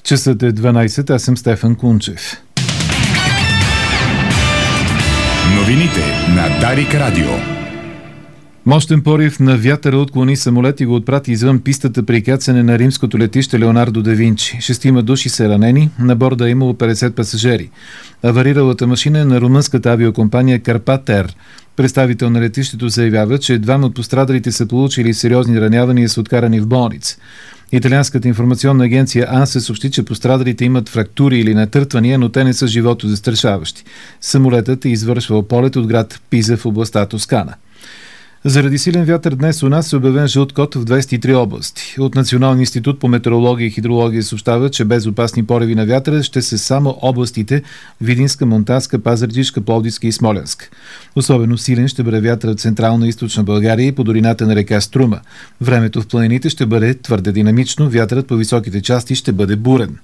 Часът е 12, аз съм Стефан Кунчев. Новините на Дарик Радио. Мощен порив на вятъра отклони самолет и го отпрати извън пистата при кацане на римското летище Леонардо да Винчи. 6 души са ранени, на борда е имало 50 пасажери. Авариралата машина е на румънската авиокомпания Карпатер. Представител на летището заявява, че 2 от пострадалите са получили сериозни ранявания и са откарани в болница. Италианската информационна агенция АНСА съобщи, че пострадалите имат фрактури или натъртвания, но те не са животозастрашаващи. Самолетът е извършвал полет от град Пиза в областта Тоскана. Заради силен вятър днес у нас е обявен жълт код в 23 области. От Националния институт по метеорология и хидрология съобщава, че без опасни пориви на вятъра ще са само областите Видинска, Монтанска, Пазарджишка, Пловдивска и Смолянска. Особено силен ще бъде вятърът в Централна и Източна България и по долината на река Струма. Времето в планините ще бъде твърде динамично, вятърът по високите части ще бъде бурен.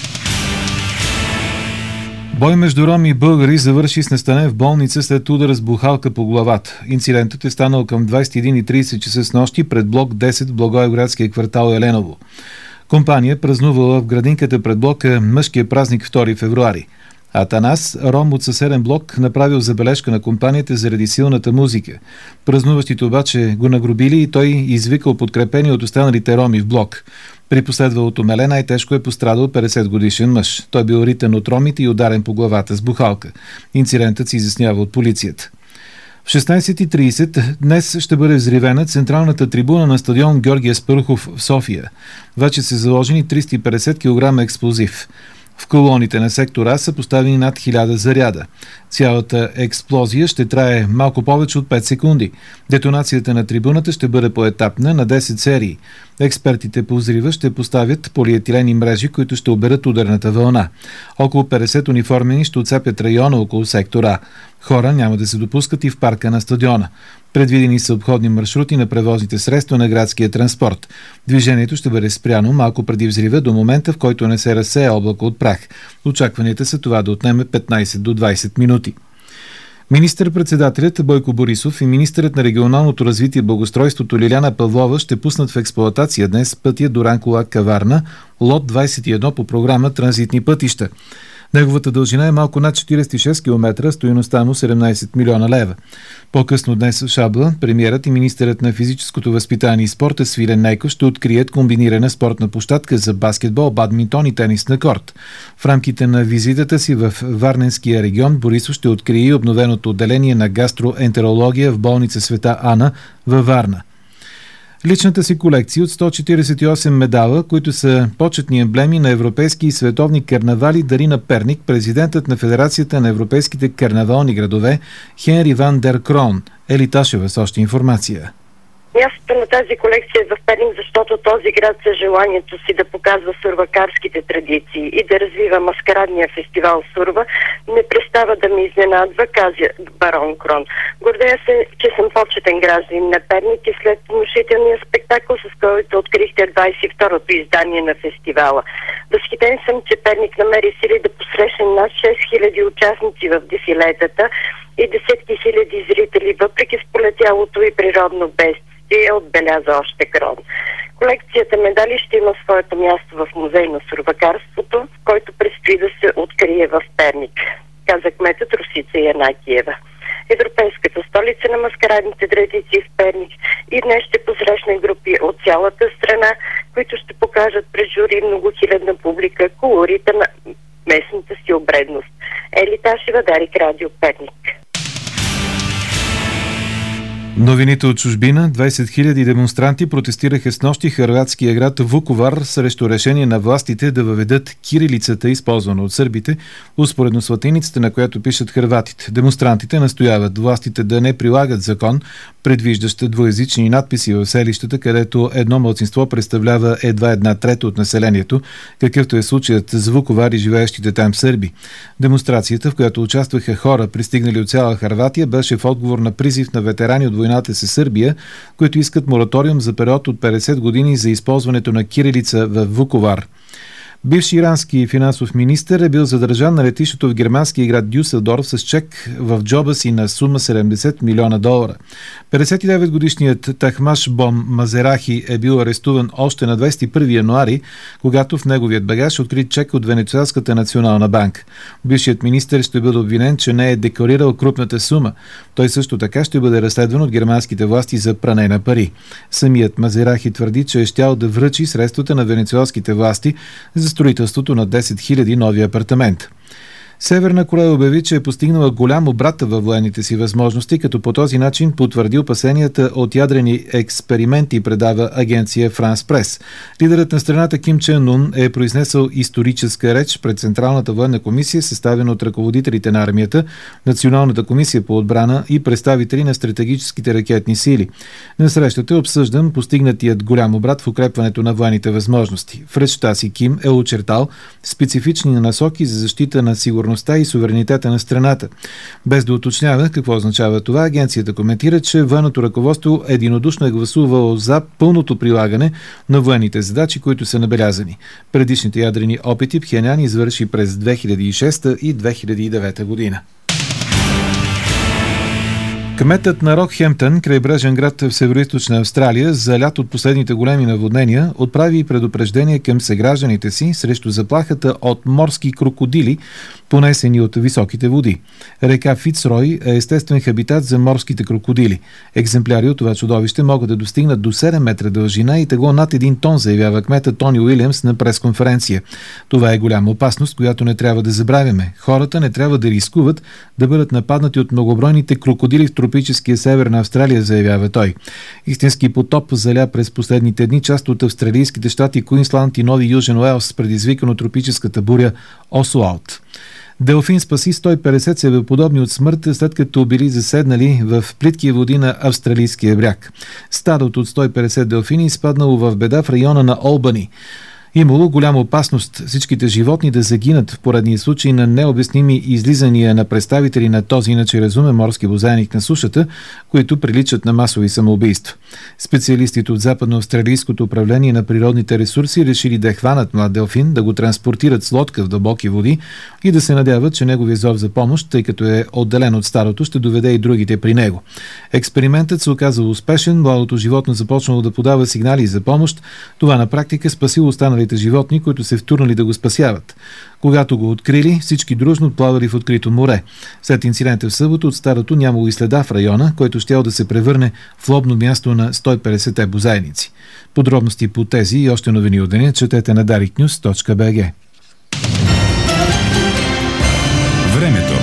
Бой между роми и българи завърши с нестане в болница след удара с бухалка по главата. Инцидентът е станал към 21:30 часа с нощи пред блок 10 в Благоевградския квартал Еленово. Компания празнувала в градинката пред блока мъжкия празник 2 февруари. Атанас, ром от съседен блок, направил забележка на компанията заради силната музика. Празнуващите обаче го нагрубили и той извикал подкрепени от останалите роми в блок. При последвалото меле най-тежко е пострадал 50-годишен мъж. Той бил ритен от ромите и ударен по главата с бухалка. Инцидентът се изяснява от полицията. В 16:30 днес ще бъде взривена централната трибуна на стадион Георги Аспарухов в София. Вече са заложени 350 кг експлозив. В колоните на сектор А са поставени над 1000 заряда. Цялата експлозия ще трае малко повече от 5 секунди. Детонацията на трибуната ще бъде поетапна на 10 серии. Експертите по взрива ще поставят полиетилени мрежи, които ще оберат ударната вълна. Около 50 униформени ще отцепят района около сектор А. Хора няма да се допускат и в парка на стадиона. Предвидени са обходни маршрути на превозните средства на градския транспорт. Движението ще бъде спряно малко преди взрива до момента, в който не се разсее облако от прах. Очакванията са това да отнеме 15 до 20 минути. Министър-председателят Бойко Борисов и министърът на регионалното развитие и благоустройството Лиляна Павлова ще пуснат в експлоатация днес пътя Дуранкулак-Каварна, лот 21 по програма Транзитни пътища. Неговата дължина е малко над 46 км, стойността му 17 милиона лева. По-късно днес в Шабла премиерът и министърът на физическото възпитание и спорта Свилен Нейков ще открият комбинирана спортна площадка за баскетбол, бадминтон и тенис на корт. В рамките на визитата си в Варненския регион Борисов ще открие и обновеното отделение на гастроентерология в болница Света Ана във Варна. Личната си колекция от 148 медала, които са почетни емблеми на европейски и световни карнавали, дари на Перник президентът на Федерацията на европейските карнавални градове Хенри Ван дер Крон. Ели Ташева с още информация. Мястото на тази колекция е в Перник, защото този град със желанието си да показва сурвакарските традиции и да развива маскарадния фестивал Сурва не престава да ме изненадва, каза барон Крон. Гордея се, че съм почетен гражданин на Перник и след внушителния спектакъл, с който открихте 22-то издание на фестивала. Възхитен съм, че Перник намери сили да посрещне над 6000 участници в дефилетата и десетки хиляди зрители, въпреки сполетялото и природно бедствие, отбеляза още Крон. Колекцията медали ще има своето място в музей на сурвакарството, в който предстои да се открие в Перник, каза кметът Росица Янакиева. Европейската столица на маскарадните традиции в Перник и днес ще посрещне групи от цялата страна, които ще покажат през жури многохилядна публика колорита на местната си обредност. Ели Ташева, Дарик Радио, Перник. Новините от чужбина. 20 000 демонстранти протестираха снощи хърватския град Вуковар срещу решение на властите да въведат кирилицата, използвана от сърбите, успоредно с латиницата, на която пишат хърватите. Демонстрантите настояват властите да не прилагат закон, предвиждащ двуезични надписи в селищата, където едно малцинство представлява едва 1/3 от населението, какъвто е случаят с Вуковар и живеещите там сърби. Демонстрацията, в която участваха хора, пристигнали от цяла Хърватия, беше в отговор на призив на ветерани от войната с Сърбия, които искат мораториум за период от 50 години за използването на кирилица в Вуковар. Бивши ирански финансов министър е бил задържан на летището в германския град Дюселдорф с чек в джоба си на сума $70 милиона. 59-годишният Тахмаш Бон Мазерахи е бил арестуван още на 21 януари, когато в неговият багаж открит чек от Венецуелската национална банка. Бившият министър ще бъде обвинен, че не е декларирал крупната сума. Той също така ще бъде разследван от германските власти за пране на пари. Самият Мазерахи твърди, че е щял да връчи средствата на венецуелските власти за строителството на 10 000 нови апартамента. Северна Корея обяви, че е постигнала голям обрат във военните си възможности, като по този начин потвърди опасенията от ядрени експерименти, предава агенция Франс Прес. Лидерът на страната Ким Чен Ун е произнесъл историческа реч пред Централната военна комисия, съставена от ръководителите на армията, Националната комисия по отбрана и представители на стратегическите ракетни сили. На срещата е обсъждан постигнатият голям обрат в укрепването на военните възможности. В речта си Ким е очертал специфични насоки за защита на сигурността и суверенитета на страната. Без да уточнява какво означава това, агенцията коментира, че военното ръководство единодушно е гласувало за пълното прилагане на военните задачи, които са набелязани. Предишните ядрени опити Пхенян извърши през 2006 и 2009 година. Кметът на Рокхемптън, крайбрежен град в североизточна Австралия, залят от последните големи наводнения, отправи предупреждение към съгражданите си срещу заплахата от морски крокодили, понесени от високите води. Река Фицрой е естествен хабитат за морските крокодили. Екземпляри от това чудовище могат да достигнат до 7 метра дължина и тегло над 1 тон, заявява кмета Тони Уилямс на пресконференция. Това е голяма опасност, която не трябва да забравяме. Хората не трябва да рискуват да бъдат нападнати от многобройните крокодили в тропическия север на Австралия, заявява той. Истински потоп заля през последните дни част от австралийските щати Куинсланд и Нови Южен Уелс, предизвикан от тропическата буря Осуалд. Делфин спаси 150 себеподобни от смърт, след като били заседнали в плитки води на австралийския бряг. Стадото от 150 делфини изпаднало в беда в района на Олбани. Имало голяма опасност всичките животни да загинат в поредния случай на необясними излизания на представители на този иначе разумен морски бозайник на сушата, които приличат на масови самоубийства. Специалистите от Западно-австралийското управление на природните ресурси решили да хванат млад делфин, да го транспортират с лодка в дълбоки води и да се надяват, че неговия зов за помощ, тъй като е отделен от старото, ще доведе и другите при него. Експериментът се оказал успешен, младото животно започнало да подава сигнали за помощ. Това на практика спасило останалите животни, които се втурнали да го спасяват. Когато го открили, всички дружно отплавали в открито море. След инцидента в събота от старото нямало и следа в района, който щял да се превърне в лобно място на 150-те бозайници. Подробности по тези и още новини от деня четете на dariknews.bg. Времето.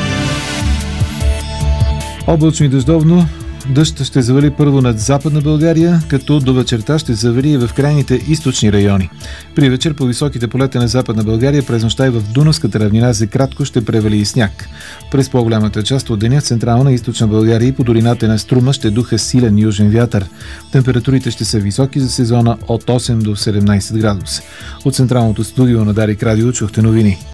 Облачно и дъждовно. Дъжд ще завали първо над Западна България, като до вечерта ще завали и в крайните източни райони. При вечер по високите полета на Западна България през нощта и в Дунавската равнина за кратко ще превали и сняг. През по-голямата част от деня в Централна и Източна България и по долината на Струма ще духа силен южен вятър. Температурите ще са високи за сезона от 8 до 17 градуса. От Централното студио на Дарик Радио чухте новини.